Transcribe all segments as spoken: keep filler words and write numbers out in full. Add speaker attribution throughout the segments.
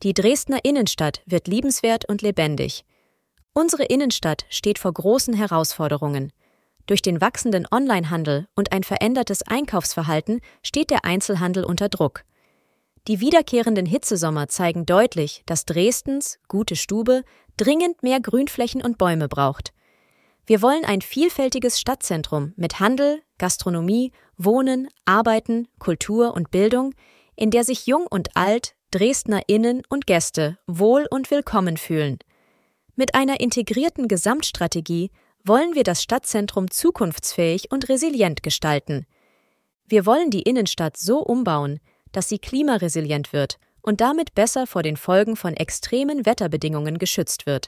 Speaker 1: Die Dresdner Innenstadt wird liebenswert und lebendig. Unsere Innenstadt steht vor großen Herausforderungen. Durch den wachsenden Onlinehandel und ein verändertes Einkaufsverhalten steht der Einzelhandel unter Druck. Die wiederkehrenden Hitzesommer zeigen deutlich, dass Dresdens gute Stube dringend mehr Grünflächen und Bäume braucht. Wir wollen ein vielfältiges Stadtzentrum mit Handel, Gastronomie, Wohnen, Arbeiten, Kultur und Bildung, in der sich Jung und Alt, DresdnerInnen und Gäste wohl und willkommen fühlen. Mit einer integrierten Gesamtstrategie wollen wir das Stadtzentrum zukunftsfähig und resilient gestalten. Wir wollen die Innenstadt so umbauen, dass sie klimaresilient wird und damit besser vor den Folgen von extremen Wetterbedingungen geschützt wird.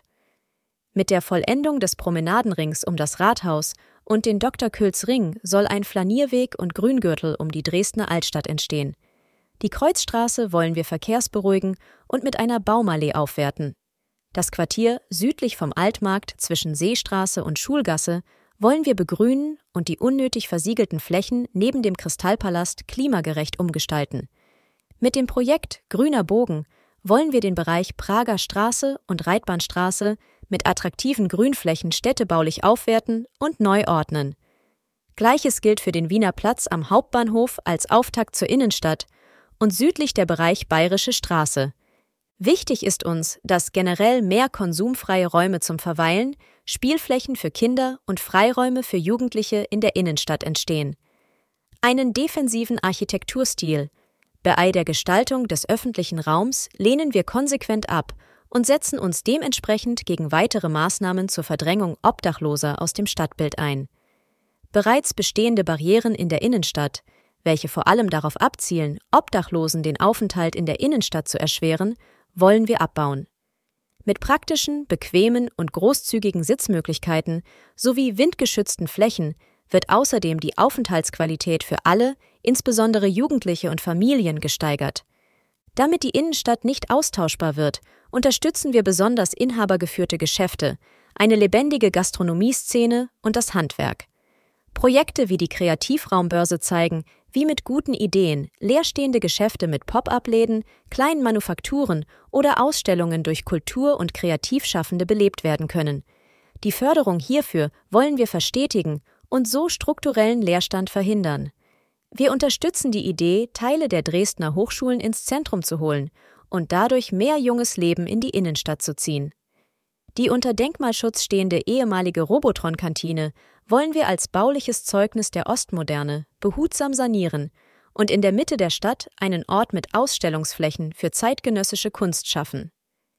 Speaker 1: Mit der Vollendung des Promenadenrings um das Rathaus und den Doktor Külls Ring soll ein Flanierweg und Grüngürtel um die Dresdner Altstadt entstehen. Die Kreuzstraße wollen wir verkehrsberuhigen und mit einer Baumallee aufwerten. Das Quartier südlich vom Altmarkt zwischen Seestraße und Schulgasse wollen wir begrünen und die unnötig versiegelten Flächen neben dem Kristallpalast klimagerecht umgestalten. Mit dem Projekt Grüner Bogen wollen wir den Bereich Prager Straße und Reitbahnstraße mit attraktiven Grünflächen städtebaulich aufwerten und neu ordnen. Gleiches gilt für den Wiener Platz am Hauptbahnhof als Auftakt zur Innenstadt und südlich der Bereich Bayerische Straße. Wichtig ist uns, dass generell mehr konsumfreie Räume zum Verweilen, Spielflächen für Kinder und Freiräume für Jugendliche in der Innenstadt entstehen. Einen defensiven Architekturstil bei der Gestaltung des öffentlichen Raums lehnen wir konsequent ab und setzen uns dementsprechend gegen weitere Maßnahmen zur Verdrängung Obdachloser aus dem Stadtbild ein. Bereits bestehende Barrieren in der Innenstadt, welche vor allem darauf abzielen, Obdachlosen den Aufenthalt in der Innenstadt zu erschweren, wollen wir abbauen. Mit praktischen, bequemen und großzügigen Sitzmöglichkeiten sowie windgeschützten Flächen wird außerdem die Aufenthaltsqualität für alle, insbesondere Jugendliche und Familien, gesteigert. Damit die Innenstadt nicht austauschbar wird, unterstützen wir besonders inhabergeführte Geschäfte, eine lebendige Gastronomieszene und das Handwerk. Projekte wie die Kreativraumbörse zeigen, wie mit guten Ideen leerstehende Geschäfte mit Pop-up-Läden, kleinen Manufakturen oder Ausstellungen durch Kultur- und Kreativschaffende belebt werden können. Die Förderung hierfür wollen wir verstetigen und so strukturellen Leerstand verhindern. Wir unterstützen die Idee, Teile der Dresdner Hochschulen ins Zentrum zu holen und dadurch mehr junges Leben in die Innenstadt zu ziehen. Die unter Denkmalschutz stehende ehemalige Robotron-Kantine wollen wir als bauliches Zeugnis der Ostmoderne behutsam sanieren und in der Mitte der Stadt einen Ort mit Ausstellungsflächen für zeitgenössische Kunst schaffen.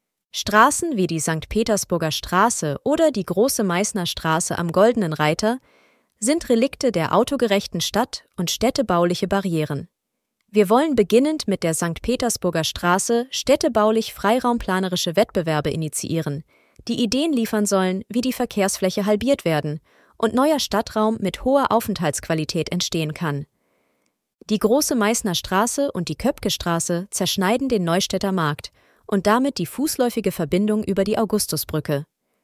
Speaker 1: Straßen wie die Sankt Petersburger Straße oder die Große Meißner Straße am Goldenen Reiter sind Relikte der autogerechten Stadt und städtebauliche Barrieren. Wir wollen beginnend mit der Sankt Petersburger Straße städtebaulich freiraumplanerische Wettbewerbe initiieren, die Ideen liefern sollen, wie die Verkehrsfläche halbiert werden und neuer Stadtraum mit hoher Aufenthaltsqualität entstehen kann. Die Große Meißner Straße und die Köpkestraße zerschneiden den Neustädter Markt und damit die fußläufige Verbindung über die Augustusbrücke.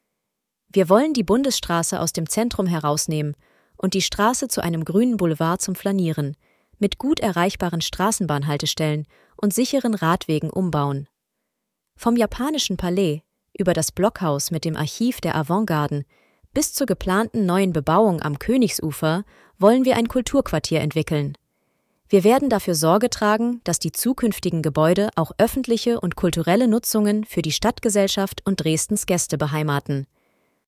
Speaker 1: Wir wollen die Bundesstraße aus dem Zentrum herausnehmen und die Straße zu einem grünen Boulevard zum Flanieren, mit gut erreichbaren Straßenbahnhaltestellen und sicheren Radwegen umbauen. Vom japanischen Palais über das Blockhaus mit dem Archiv der Avantgarden bis zur geplanten neuen Bebauung am Königsufer wollen wir ein Kulturquartier entwickeln. Wir werden dafür Sorge tragen, dass die zukünftigen Gebäude auch öffentliche und kulturelle Nutzungen für die Stadtgesellschaft und Dresdens Gäste beheimaten.